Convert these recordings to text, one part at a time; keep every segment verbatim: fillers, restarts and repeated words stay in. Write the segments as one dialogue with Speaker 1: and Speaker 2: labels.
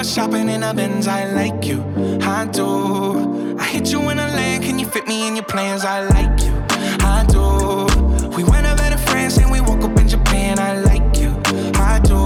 Speaker 1: shopping in a Benz, I like you, I do. I hit you in a land, can you fit me in your plans? I like you, I do. We went over to France and we woke up in Japan, I like you, I do.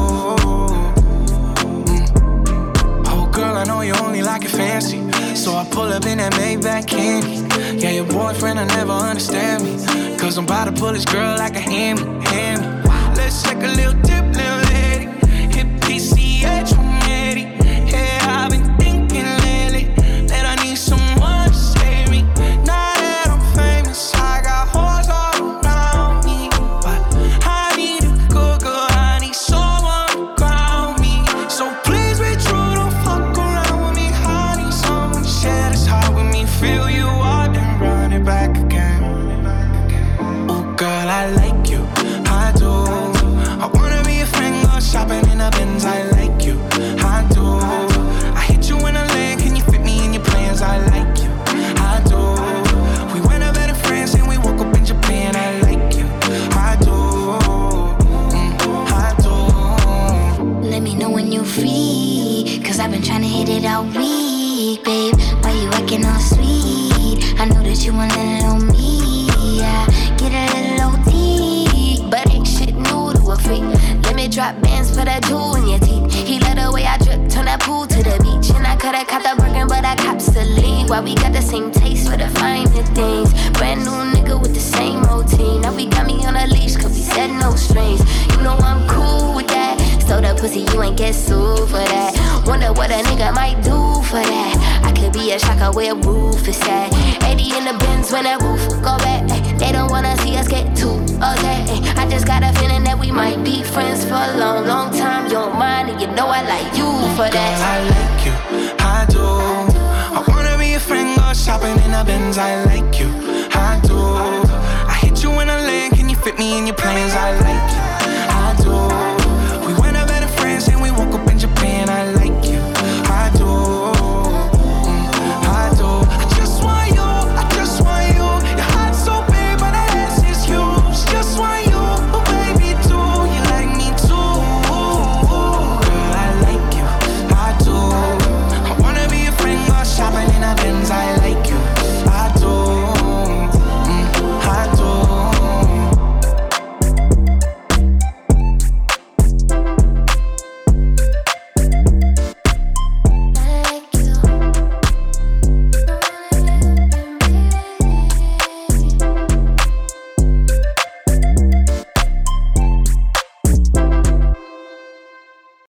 Speaker 1: Mm. Oh girl, I know you only like it fancy, so I pull up in that Maybach candy. Yeah, your boyfriend will never understand me, cause I'm about to pull this girl like a hammy, hammy. Let's take a little dip, little lady. Hit P C H one eighty. Yeah, I've been thinking lately that I need someone to save me. Now that I'm famous, I got hoes all around me, but I need a good girl, I need someone to ground me. So please be true, don't fuck around with me. I need someone to share this heart with me. Feel you out and run it back again. Oh girl, I like you, I do. I wanna be a friend, go shopping in a Benz, I like you, I do. I hit you in a land, can you fit me in your plans? I like you, I do. We went over to France and we woke up in Japan, I like you, I do, mm, I do.
Speaker 2: Let me know when you're free, cause I've been trying to hit it all week, babe. Why you acting all sweet? I know that you want a little me, yeah. Get a little O D, but ain't shit new to a freak. Let me drop bands for that jewel in your teeth. He let the way I drip, turn that pool to the beach. And I coulda caught the Birkin, but I cops the lead. Why we got the same taste for the finer things. Brand new nigga with the same routine. Now we got me on a leash, cause we said no strings. You know I'm cool with that. So the pussy, you ain't get sued for that. Wonder what a nigga might do for that. I could be a shocker where roof is at. eighty in the Benz when that roof go back. They don't wanna see us get too okay. I just got a feeling that we might be friends for a long, long time. You don't mind, and you know I like you for that.
Speaker 1: Girl, I like you, I do. I wanna be a friend, go shopping in a Benz, I like you.